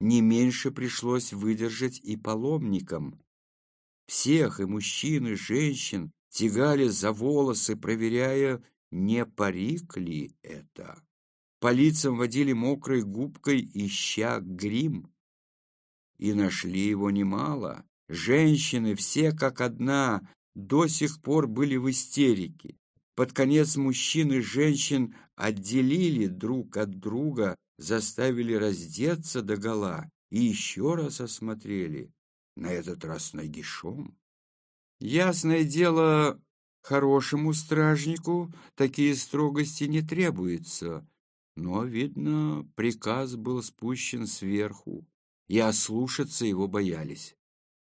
не меньше пришлось выдержать и паломникам. Всех, и мужчин, и женщин, тягали за волосы, проверяя, не парик ли это. По лицам водили мокрой губкой, ища грим. И нашли его немало. Женщины, все как одна, до сих пор были в истерике. Под конец мужчин и женщин отделили друг от друга, заставили раздеться догола и еще раз осмотрели, на этот раз нагишом. Ясное дело, хорошему стражнику такие строгости не требуются, но, видно, приказ был спущен сверху, и ослушаться его боялись.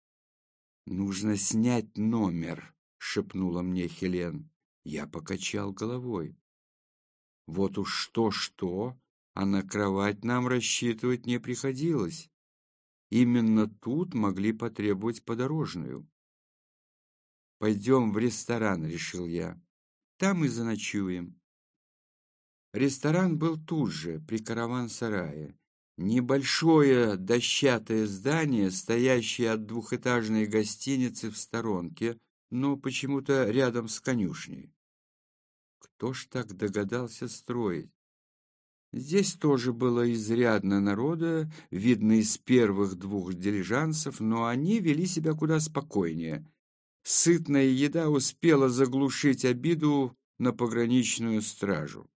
«Нужно снять номер», — шепнула мне Хелен. Я покачал головой. Вот уж что-что, а на кровать нам рассчитывать не приходилось. Именно тут могли потребовать подорожную. «Пойдем в ресторан», — решил я. «Там и заночуем». Ресторан был тут же, при караван-сарае. Небольшое дощатое здание, стоящее от двухэтажной гостиницы в сторонке, но почему-то рядом с конюшней. Кто ж так догадался строить? Здесь тоже было изрядно народа, видно из первых двух дилижансов, но они вели себя куда спокойнее. Сытная еда успела заглушить обиду на пограничную стражу.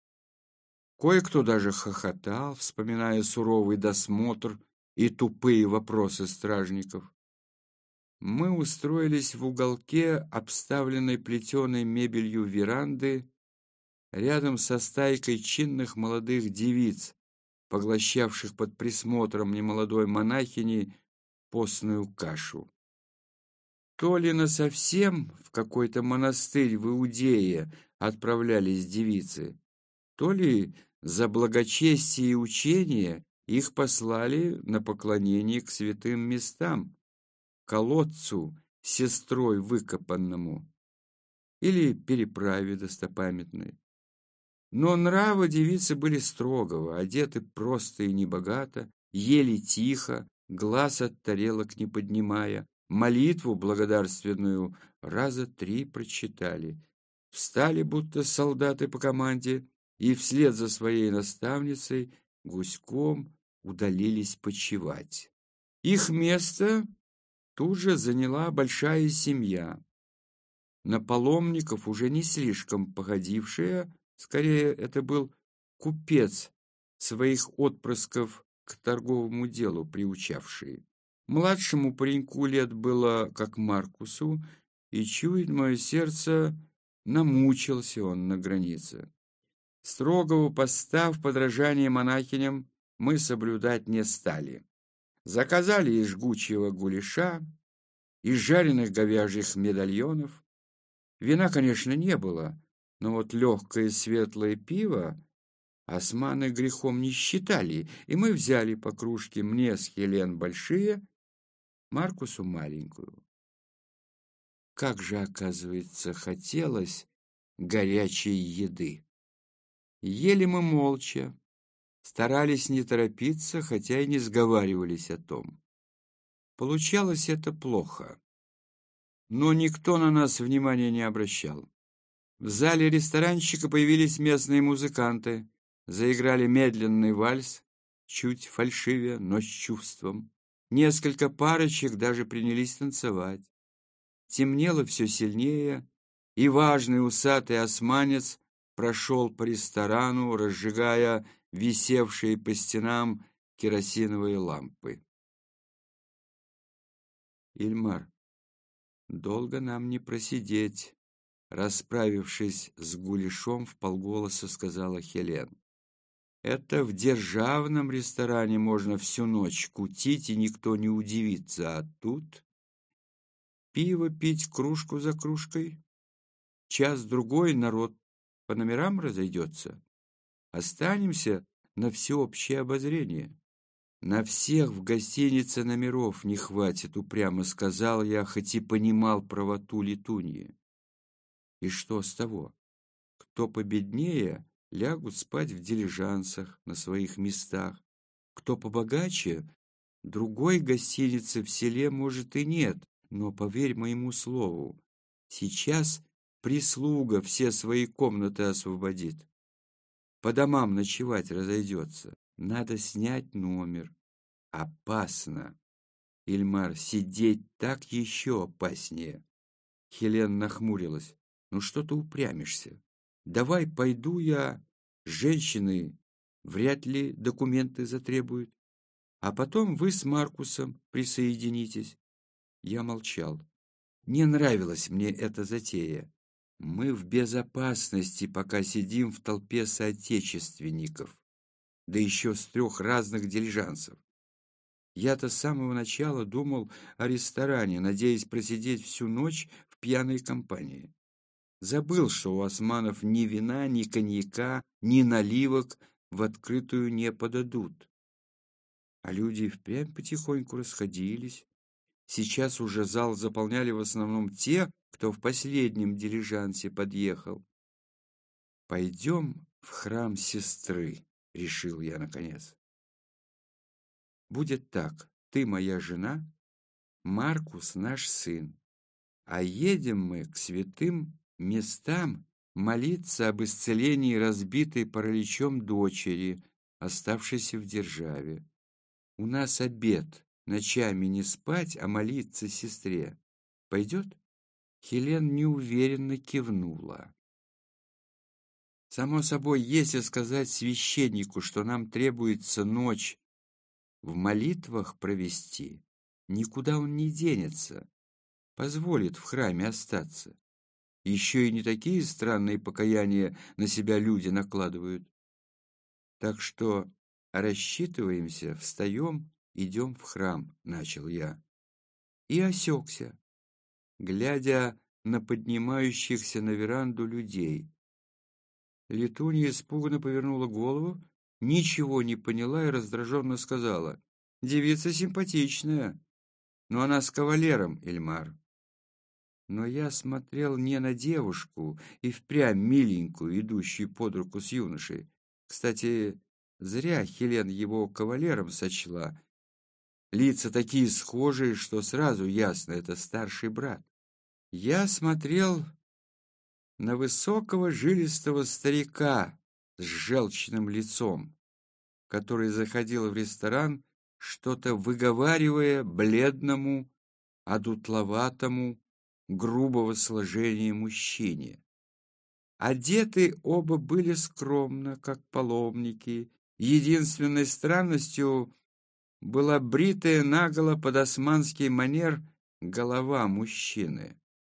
Кое-кто даже хохотал, вспоминая суровый досмотр и тупые вопросы стражников. Мы устроились в уголке, обставленной плетеной мебелью веранды, рядом со стайкой чинных молодых девиц, поглощавших под присмотром немолодой монахини постную кашу. То ли насовсем в какой-то монастырь в Иудее отправлялись девицы, то ли за благочестие и учение их послали на поклонение к святым местам, колодцу сестрой выкопанному или переправе достопамятной. Но нравы девицы были строгого, одеты просто и небогато, ели тихо, глаз от тарелок не поднимая, молитву благодарственную раза 3 прочитали, встали, будто солдаты по команде, и вслед за своей наставницей гуськом удалились почивать. Их место тут же заняла большая семья, на паломников уже не слишком походившая. Скорее, это был купец, своих отпрысков к торговому делу приучавший. Младшему пареньку лет было, как Маркусу, и, чует мое сердце, намучился он на границе. Строгого поста в подражание монахиням мы соблюдать не стали. Заказали и жгучего гуляша, и жареных говяжьих медальонов. Вина, конечно, не было, но вот легкое светлое пиво османы грехом не считали, и мы взяли по кружке, мне с Хелен большие, Маркусу маленькую. Как же, оказывается, хотелось горячей еды. Ели мы молча, старались не торопиться, хотя и не сговаривались о том. Получалось это плохо, но никто на нас внимания не обращал. В зале ресторанчика появились местные музыканты, заиграли медленный вальс, чуть фальшивя, но с чувством. Несколько парочек даже принялись танцевать. Темнело все сильнее, и важный усатый османец прошел по ресторану, разжигая висевшие по стенам керосиновые лампы. «Ильмар, долго нам не просидеть», — расправившись с гуляшом, вполголоса сказала Хелен. «Это в державном ресторане можно всю ночь кутить, и никто не удивится, а тут пиво пить кружку за кружкой, час-другой народ по номерам разойдется. Останемся на всеобщее обозрение». «На всех в гостинице номеров не хватит», — упрямо сказал я, хоть и понимал правоту летуньи. И что с того? Кто победнее, лягут спать в дилижансах на своих местах. Кто побогаче, другой гостиницы в селе, может, и нет, но поверь моему слову, сейчас прислуга все свои комнаты освободит. По домам ночевать разойдется. Надо снять номер. Опасно. Ильмар, сидеть так еще опаснее. Хелен нахмурилась. Ну что ты упрямишься? Давай пойду я. Женщины вряд ли документы затребуют. А потом вы с Маркусом присоединитесь. Я молчал. Не нравилась мне эта затея. Мы в безопасности, пока сидим в толпе соотечественников, да еще с 3 разных дилижансов. Я-то с самого начала думал о ресторане, надеясь просидеть всю ночь в пьяной компании. Забыл, что у османов ни вина, ни коньяка, ни наливок в открытую не подадут. А люди впрямь потихоньку расходились. Сейчас уже зал заполняли в основном те, кто в последнем дилижансе подъехал. «Пойдем в храм сестры», — решил я наконец. «Будет так, ты моя жена, Маркус наш сын, а едем мы к святым местам молиться об исцелении разбитой параличом дочери, оставшейся в державе. У нас обет ночами не спать, а молиться сестре. Пойдет?» Хелен неуверенно кивнула. Само собой, если сказать священнику, что нам требуется ночь в молитвах провести, никуда он не денется, позволит в храме остаться. Еще и не такие странные покаяния на себя люди накладывают. Так что рассчитываемся, встаем, идем в храм, начал я. И осекся, глядя на поднимающихся на веранду людей. Летунья испуганно повернула голову, ничего не поняла и раздраженно сказала: «Девица симпатичная, но она с кавалером, Ильмар». Но я смотрел не на девушку и впрямь миленькую, идущую под руку с юношей. Кстати, зря Хелен его кавалером сочла. Лица такие схожие, что сразу ясно — это старший брат. Я смотрел на высокого жилистого старика с желчным лицом, который заходил в ресторан, что-то выговаривая бледному, одутловатому, грубого сложения мужчине. Одеты оба были скромно, как паломники. Единственной странностью была бритая наголо под османский манер голова мужчины.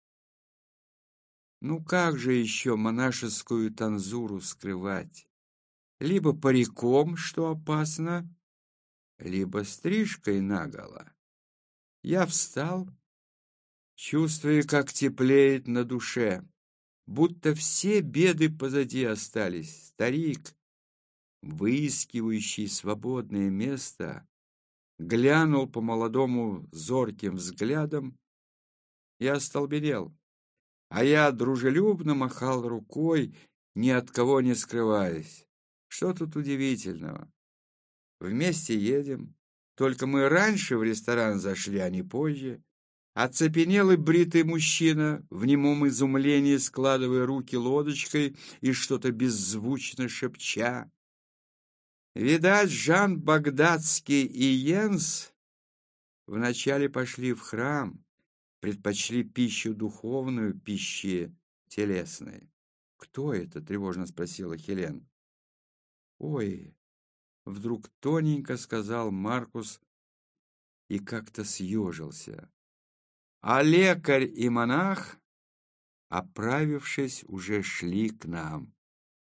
Ну как же еще монашескую танзуру скрывать? Либо париком, что опасно, либо стрижкой наголо. Я встал, чувствуя, как теплеет на душе, будто все беды позади остались. Старик, выискивающий свободное место, глянул по-молодому зорким взглядом и остолбенел. А я дружелюбно махал рукой, ни от кого не скрываясь. Что тут удивительного? Вместе едем. Только мы раньше в ресторан зашли, а не позже. Оцепенелый бритый мужчина, в немом изумлении складывая руки лодочкой и что-то беззвучно шепча. Видать, Жан Багдадский и Йенс вначале пошли в храм, предпочли пищу духовную пище телесной. «Кто это?» — тревожно спросила Хелен. «Ой!» — вдруг тоненько сказал Маркус и как-то съежился. А лекарь и монах, оправившись, уже шли к нам.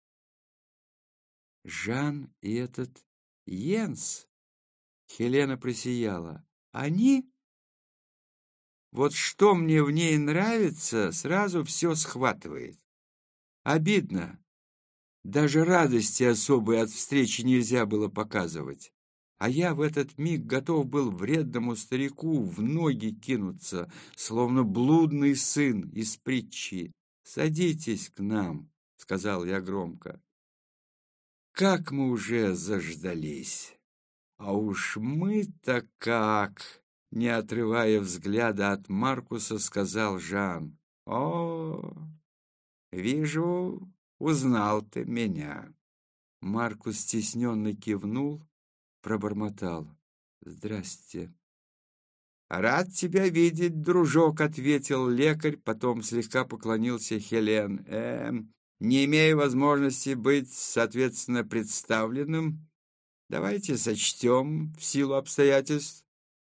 «Жан и этот Йенс?» — Хелена просияла. «Они?» Вот что мне в ней нравится, сразу все схватывает. Обидно. Даже радости особой от встречи нельзя было показывать. А я в этот миг готов был вредному старику в ноги кинуться, словно блудный сын из притчи. «Садитесь к нам», — сказал я громко. «Как мы уже заждались!» А уж мы-то как!» Не отрывая взгляда от Маркуса, сказал Жан. «О, вижу, узнал ты меня». Маркус стесненно кивнул, пробормотал. «Здрасте». «Рад тебя видеть, дружок», — ответил лекарь, потом слегка поклонился Хелен. Не имея возможности быть, соответственно, представленным, давайте сочтем в силу обстоятельств,